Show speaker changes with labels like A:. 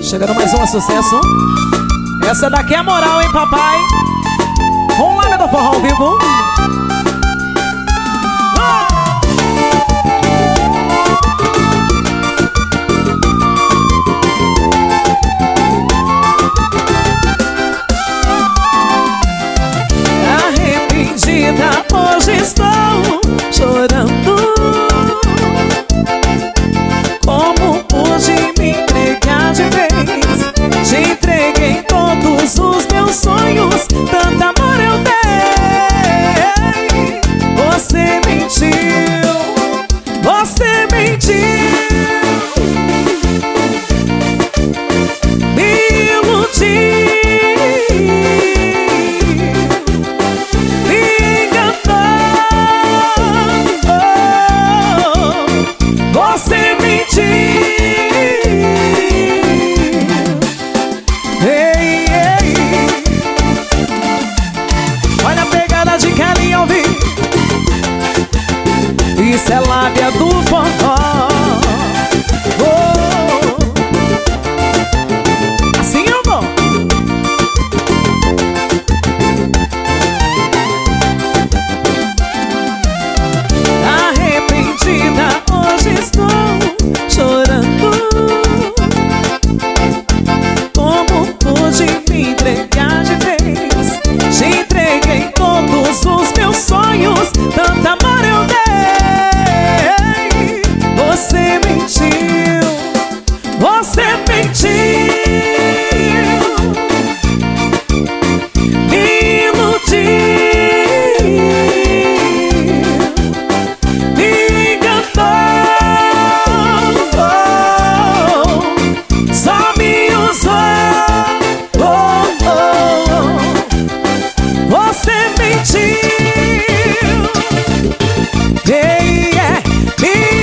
A: Chegando mais um sucesso. Essa daqui é a moral, hein, papai? Vamos lá, meu forró ao vivo. Arrependida, hoje estou chorando. Como pude me entregar de vez? Te entreguei todos os meus sonhos, tanto amor eu dei. Você mentiu, você mentiu. Me iludiu, me enganou. Você mentiu. De Kelly ouvir. Isso é lábia do forró. Oh. Assim eu vou. Arrependida, hoje estou chorando. Como pude me entregar de vez? Te entreguei todos os meus sonhos, tanto amor eu dei. Você mentiu, você mentiu. Me iludiu, me enganou. Só me usou. Você mentiu, me